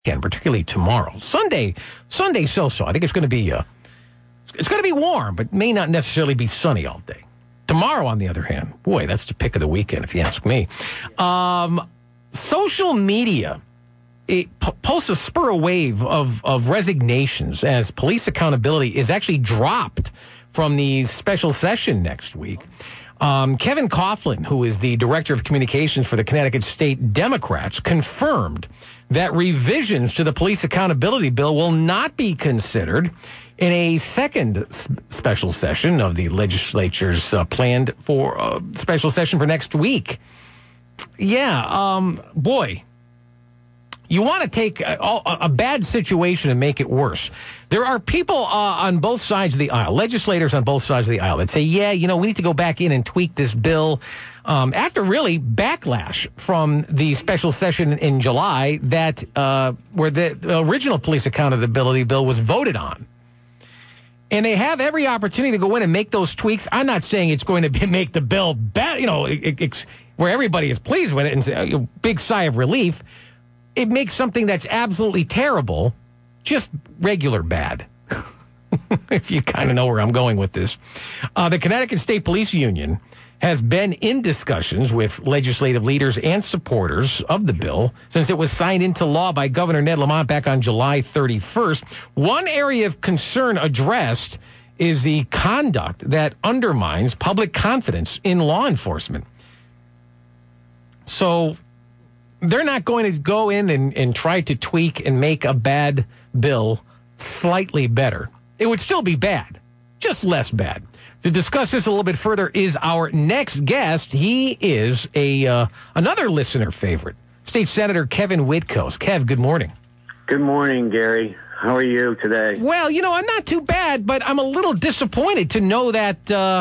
particularly tomorrow. Sunday, so-so. I think it's going to be warm, but may not necessarily be sunny all day. Tomorrow, on the other hand, boy, that's the pick of the weekend, if you ask me. Social media posts a spur a wave of resignations as police accountability is actually dropped from the special session next week. Kevin Coughlin, who is the director of communications for the Connecticut State Democrats, confirmed that revisions to the police accountability bill will not be considered in a second special session of the legislature's planned for special session for next week. Yeah, boy. You want to take a bad situation and make it worse. There are people on both sides of the aisle, legislators on both sides of the aisle, that say, yeah, we need to go back in and tweak this bill after really backlash from the special session in July where the original police accountability bill was voted on. And they have every opportunity to go in and make those tweaks. I'm not saying it's going to make the bill bad, where everybody is pleased with it and say, big sigh of relief. It makes something that's absolutely terrible just regular bad, if you kind of know where I'm going with this. The Connecticut State Police Union has been in discussions with legislative leaders and supporters of the bill since it was signed into law by Governor Ned Lamont back on July 31st. One area of concern addressed is the conduct that undermines public confidence in law enforcement. So they're not going to go in and try to tweak and make a bad bill slightly better. It would still be bad, just less bad. To discuss this a little bit further is our next guest. He is another listener favorite, State Senator Kevin Witkos. Kev, good morning. Good morning, Gary. How are you today? Well, I'm not too bad, but I'm a little disappointed to know that,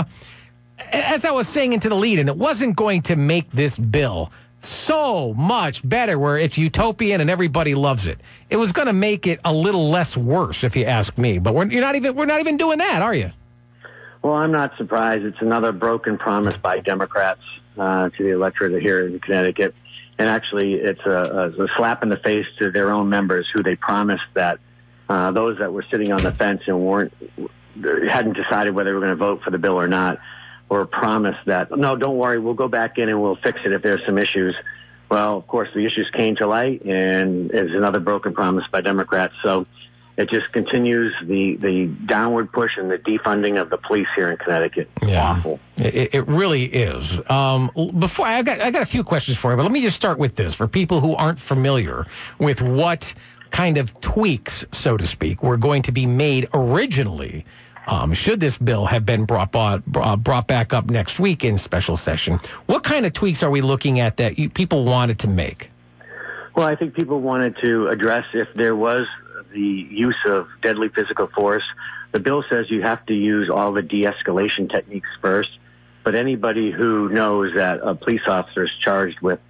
as I was saying into the lead, and it wasn't going to make this bill so much better where it's utopian and everybody loves it. It was going to make it a little less worse, if you ask me. But we're not even doing that, are you? Well, I'm not surprised. It's another broken promise by Democrats to the electorate here in Connecticut. And actually, it's a slap in the face to their own members who they promised that those that were sitting on the fence and hadn't decided whether they were going to vote for the bill or not, or promised that, no, don't worry, we'll go back in and we'll fix it if there's some issues. Well, of course, the issues came to light, and it's another broken promise by Democrats. So it just continues the downward push and the defunding of the police here in Connecticut. Yeah. Awful. It really is. Before I got a few questions for you, but let me just start with this for people who aren't familiar with what kind of tweaks, so to speak, were going to be made originally. Should this bill have been brought back up next week in special session, what kind of tweaks are we looking at that people wanted to make? Well, I think people wanted to address if there was the use of deadly physical force. The bill says you have to use all the de-escalation techniques first, but anybody who knows that a police officer is charged with,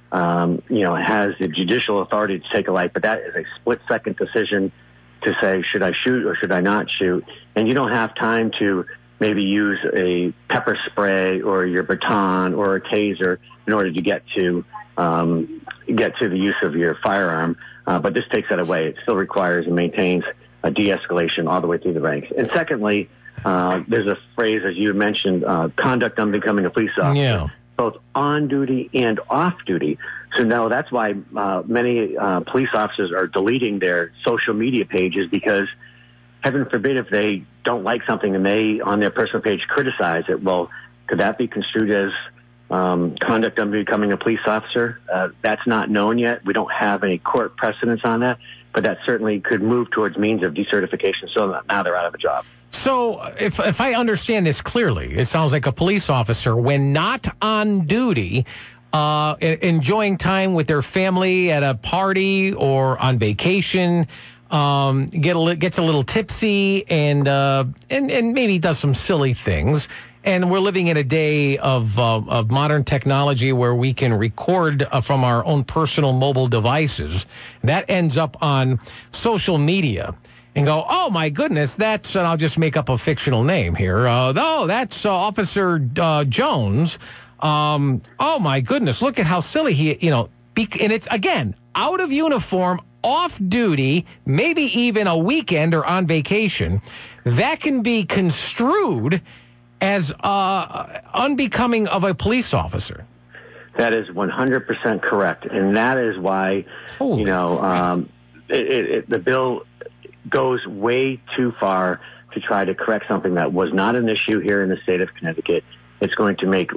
has the judicial authority to take a life, but that is a split-second decision to say, should I shoot or should I not shoot? And you don't have time to maybe use a pepper spray or your baton or a taser in order to get to the use of your firearm. But this takes that away. It still requires and maintains a de-escalation all the way through the ranks. And secondly, there's a phrase, as you mentioned, conduct on becoming a police officer, both on duty and off duty. So now that's why many police officers are deleting their social media pages, because heaven forbid if they don't like something and they, on their personal page, criticize it. Well, could that be construed as conduct on becoming a police officer? That's not known yet. We don't have any court precedents on that, but that certainly could move towards means of decertification. So now they're out of a job. So if I understand this clearly, it sounds like a police officer, when not on duty, enjoying time with their family at a party or on vacation, gets a little tipsy and maybe does some silly things. And we're living in a day of modern technology where we can record from our own personal mobile devices. That ends up on social media and go, oh, my goodness, and I'll just make up a fictional name here. That's Officer Jones. Oh, my goodness, look at how silly and it's, again, out of uniform, off duty, maybe even a weekend or on vacation, that can be construed as unbecoming of a police officer. That is 100% correct, and that is why, the bill goes way too far to try to correct something that was not an issue here in the state of Connecticut. It's going to make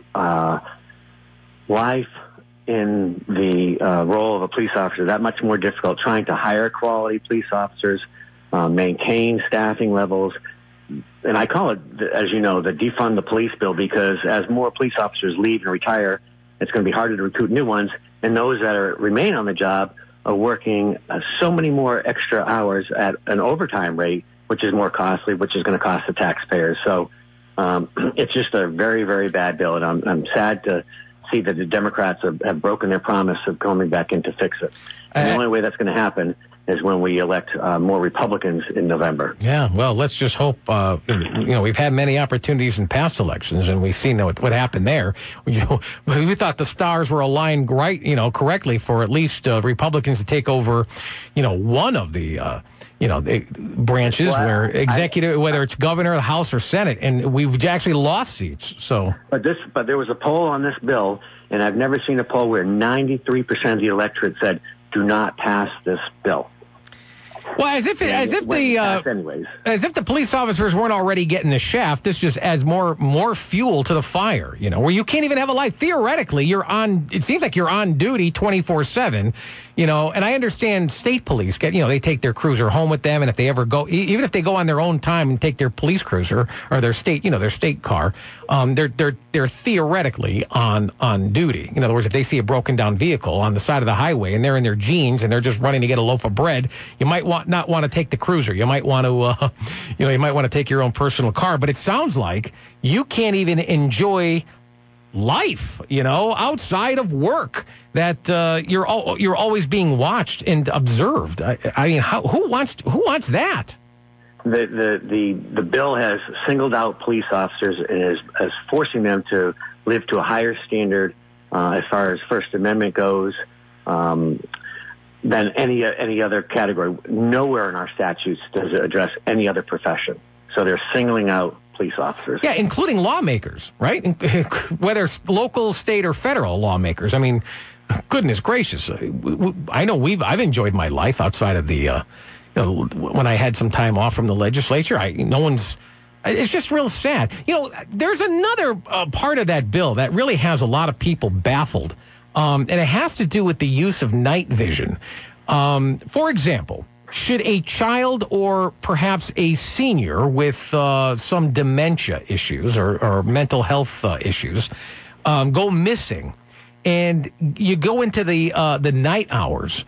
life in the role of a police officer that much more difficult, trying to hire quality police officers, maintain staffing levels. And I call it, as you know, the defund the police bill, because as more police officers leave and retire, it's going to be harder to recruit new ones. And those that remain on the job are working so many more extra hours at an overtime rate, which is more costly, which is going to cost the taxpayers. So it's just a very, very bad bill. And I'm sad to see that the Democrats have broken their promise of coming back in to fix it. And the only way that's going to happen is when we elect more Republicans in November. Yeah, well, let's just hope. We've had many opportunities in past elections, and we've seen what happened there. We thought the stars were aligned correctly for at least Republicans to take over, one of the branches, where executive, whether it's governor, the House, or Senate, and we've actually lost seats. So, but there was a poll on this bill, and I've never seen a poll where 93% of the electorate said, "Do not pass this bill." Well, as if the police officers weren't already getting the shaft, this just adds more fuel to the fire. Where you can't even have a life. Theoretically, it seems like you're on duty 24/7. And I understand state police they take their cruiser home with them, and if they ever go, even if they go on their own time and take their police cruiser or their state car, they're theoretically on duty. In other words, if they see a broken down vehicle on the side of the highway and they're in their jeans and they're just running to get a loaf of bread, you might not want to take the cruiser. You might want to, you might want to take your own personal car. But it sounds like you can't even enjoy life, outside of work, that you're always being watched and observed. I mean, who wants that? The bill has singled out police officers and is forcing them to live to a higher standard as far as First Amendment goes than any other category. Nowhere in our statutes does it address any other profession. So they're singling out police officers. Yeah, including lawmakers, right? Whether it's local, state, or federal lawmakers. I mean, goodness gracious. I know I've enjoyed my life outside of the, when I had some time off from the legislature. It's just real sad. There's another part of that bill that really has a lot of people baffled. And it has to do with the use of night vision. For example, should a child or perhaps a senior with some dementia issues or mental health issues go missing, and you go into the night hours,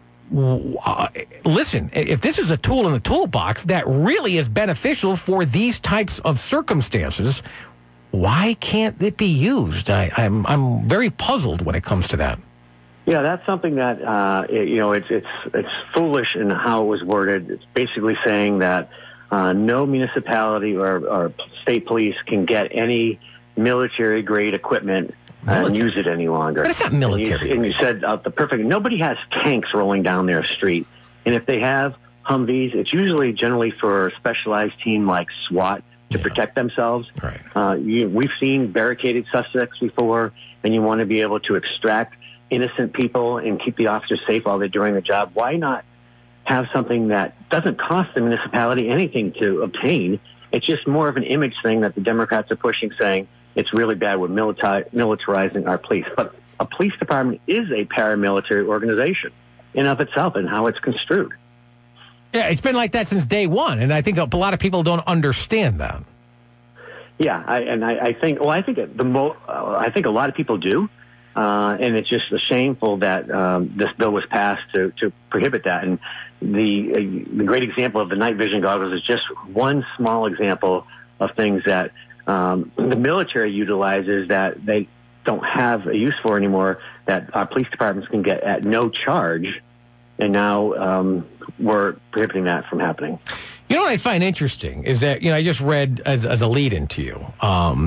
listen, if this is a tool in the toolbox that really is beneficial for these types of circumstances, why can't it be used? I'm very puzzled when it comes to that. Yeah, that's something that it's foolish in how it was worded. It's basically saying that no municipality or state police can get any military grade equipment and use it any longer. But it's not military. And you said nobody has tanks rolling down their street, and if they have Humvees, it's usually generally for a specialized team like SWAT to protect themselves. Right. We've seen barricaded suspects before, and you want to be able to extract innocent people and keep the officers safe while they're doing the job. Why not have something that doesn't cost the municipality anything to obtain? It's just more of an image thing that the Democrats are pushing, saying it's really bad with militarizing our police. But a police department is a paramilitary organization in of itself and how it's construed. Yeah, it's been like that since day one, and I think a lot of people don't understand that. Yeah, I think a lot of people do. And it's just shameful that this bill was passed to prohibit that. And the great example of the night vision goggles is just one small example of things that the military utilizes that they don't have a use for anymore, that our police departments can get at no charge. And now we're prohibiting that from happening. You know what I find interesting is that, I just read as a lead-in to you,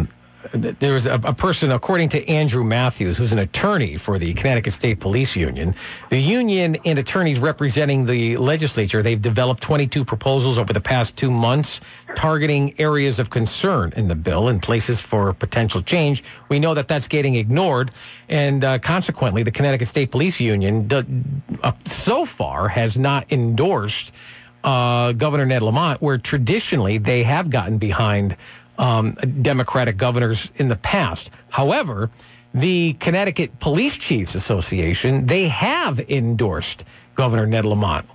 there was a person, according to Andrew Matthews, who's an attorney for the Connecticut State Police Union. The union and attorneys representing the legislature, they've developed 22 proposals over the past 2 months targeting areas of concern in the bill and places for potential change. We know that that's getting ignored, and consequently, the Connecticut State Police Union so far has not endorsed Governor Ned Lamont, where traditionally they have gotten behind Democratic governors in the past. However, the Connecticut Police Chiefs Association, they have endorsed Governor Ned Lamont.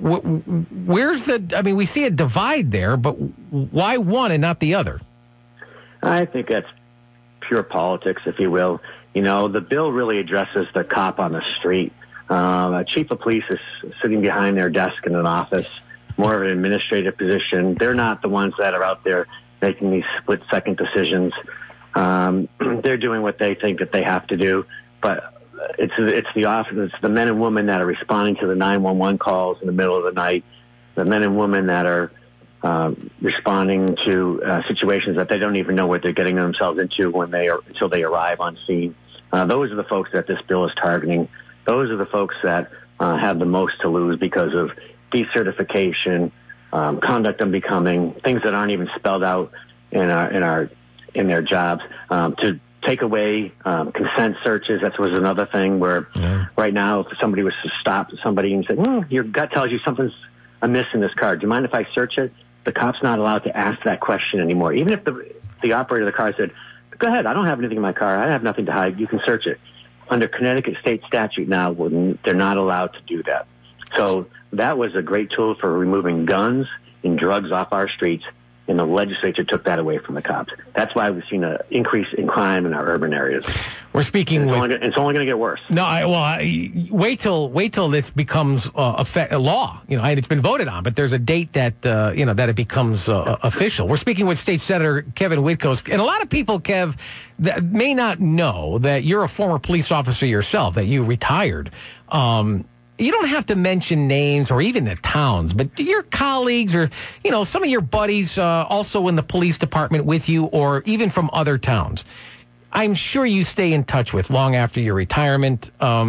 We see a divide there, but why one and not the other? I think that's pure politics, if you will. You know, the bill really addresses the cop on the street. A chief of police is sitting behind their desk in an office, more of an administrative position. They're not the ones that are out there making these split-second decisions. They're doing what they think that they have to do, but it's the men and women that are responding to the 911 calls in the middle of the night, the men and women that are responding to situations that they don't even know what they're getting themselves into until they arrive on scene. Those are the folks that this bill is targeting. Those are the folks that have the most to lose because of decertification, conduct unbecoming, things that aren't even spelled out in their jobs. To take away consent searches, that was another thing where right now, if somebody was to stop somebody and say, your gut tells you something's amiss in this car, do you mind if I search it? The cop's not allowed to ask that question anymore. Even if the operator of the car said, go ahead, I don't have anything in my car, I have nothing to hide, you can search it. Under Connecticut state statute now, they're not allowed to do that. So that was a great tool for removing guns and drugs off our streets, and the legislature took that away from the cops. That's why we've seen an increase in crime in our urban areas. We're speaking it's only going to get worse. No, wait till this becomes a law. You know, and it's been voted on, but there's a date that that it becomes official. We're speaking with State Senator Kevin Witkos, and a lot of people, Kev, that may not know that you're a former police officer yourself, that you retired. You don't have to mention names or even the towns, but do your colleagues or, some of your buddies also in the police department with you or even from other towns, I'm sure you stay in touch with long after your retirement.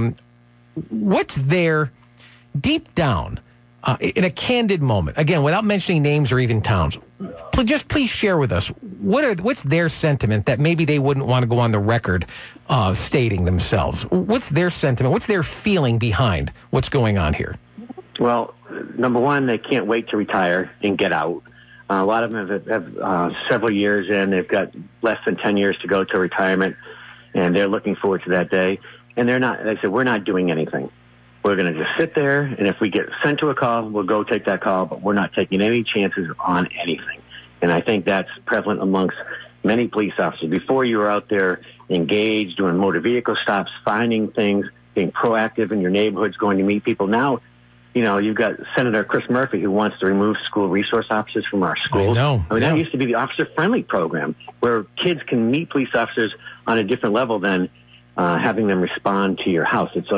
What's there deep down in a candid moment, again, without mentioning names or even towns, please share with us what's their sentiment that maybe they wouldn't want to go on the record stating themselves. What's their sentiment? What's their feeling behind what's going on here? Well, number one, they can't wait to retire and get out. A lot of them have several years in. They've got less than 10 years to go to retirement, and they're looking forward to that day. And they said, we're not doing anything. We're going to just sit there, and if we get sent to a call, we'll go take that call, but we're not taking any chances on anything. And I think that's prevalent amongst many police officers. Before, you were out there engaged, doing motor vehicle stops, finding things, being proactive in your neighborhoods, going to meet people. Now, you've got Senator Chris Murphy, who wants to remove school resource officers from our schools. That used to be the officer-friendly program, where kids can meet police officers on a different level than having them respond to your house. It's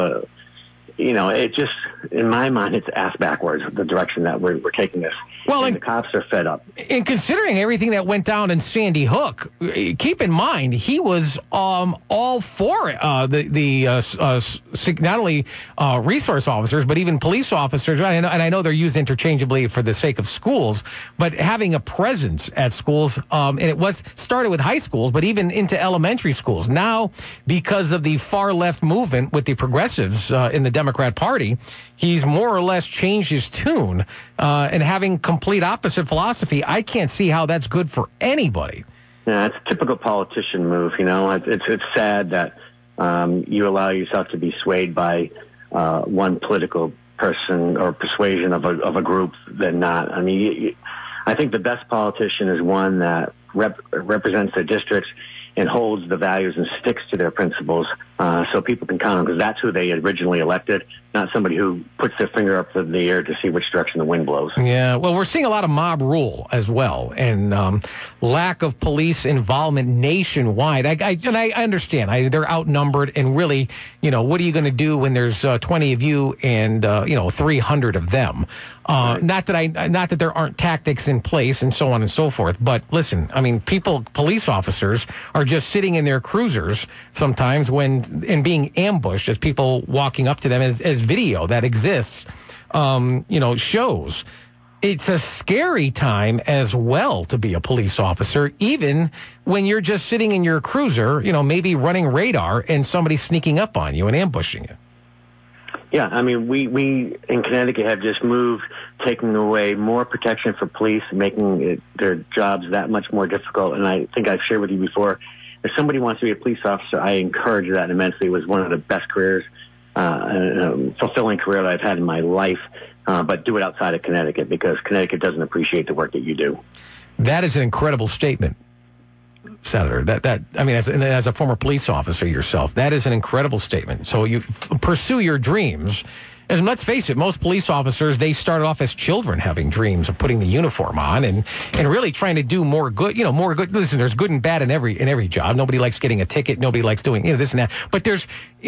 it just, in my mind, it's ass backwards, the direction that we're taking this. Well, and the cops are fed up. And considering everything that went down in Sandy Hook, keep in mind, he was all for not only resource officers, but even police officers. And I know they're used interchangeably for the sake of schools, but having a presence at schools, and it started with high schools, but even into elementary schools. Now, because of the far left movement with the progressives in the Democrat Party, he's more or less changed his tune and having complete opposite philosophy. I can't see how that's good for anybody. Yeah, it's a typical politician move. It's sad that you allow yourself to be swayed by one political person or persuasion of a group than not. I mean, I think the best politician is one that represents their districts and holds the values and sticks to their principles. so people can count them, because that's who they originally elected, not somebody who puts their finger up in the air to see which direction the wind blows. Yeah, well, we're seeing a lot of mob rule as well, and lack of police involvement nationwide. I understand. They're outnumbered, and really, what are you going to do when there's 20 of you and 300 of them? Right. Not that there aren't tactics in place and so on and so forth, but listen, I mean, police officers are just sitting in their cruisers sometimes and being ambushed as people walking up to them, as video that exists, shows. It's a scary time as well to be a police officer, even when you're just sitting in your cruiser, maybe running radar and somebody sneaking up on you and ambushing you. Yeah, I mean, we in Connecticut have just moved, taking away more protection for police, making their jobs that much more difficult. And I think I've shared with you before, if somebody wants to be a police officer, I encourage that immensely. It was one of the best careers, fulfilling career that I've had in my life. But do it outside of Connecticut, because Connecticut doesn't appreciate the work that you do. That is an incredible statement, Senator. As a former police officer yourself, that is an incredible statement. So you pursue your dreams. And let's face it, most police officers, they started off as children having dreams of putting the uniform on and really trying to do more good. More good. Listen, there's good and bad in every job. Nobody likes getting a ticket. Nobody likes doing this and that. But there's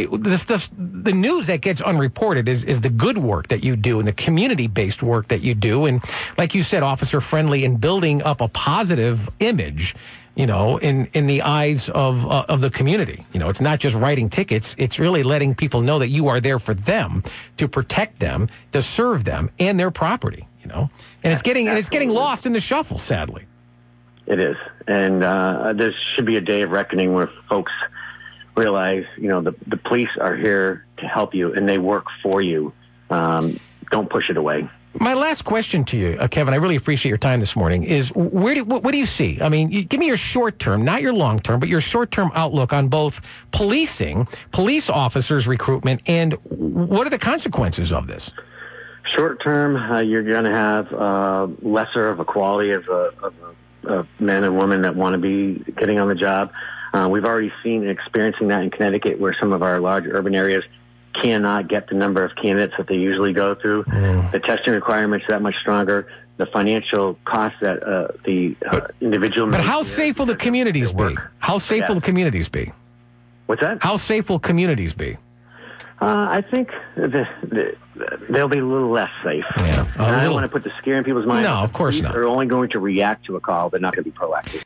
the news that gets unreported is the good work that you do and the community-based work that you do. And like you said, officer-friendly and building up a positive image, in the eyes of the community. It's not just writing tickets. It's really letting people know that you are there for them, to protect them, to serve them and their property, And it's getting lost in the shuffle, sadly. It is. And there should be a day of reckoning where folks realize, the police are here to help you and they work for you. Don't push it away. My last question to you, Kevin, I really appreciate your time this morning, is what do you see? I mean, give me your short-term, not your long-term, but your short-term outlook on both policing, police officers' recruitment, and what are the consequences of this? Short-term, you're going to have lesser of a quality of men and women that want to be getting on the job. We've already seen and experiencing that in Connecticut, where some of our large urban areas cannot get the number of candidates that they usually go through. The testing requirements that much stronger. The financial costs that the individual. But how safe will the communities be? How safe will the communities be? What's that? How safe will communities be? I think they'll be a little less safe. Yeah, I don't want to put the scare in people's minds. No, of course not. They're only going to react to a call. They're not going to be proactive.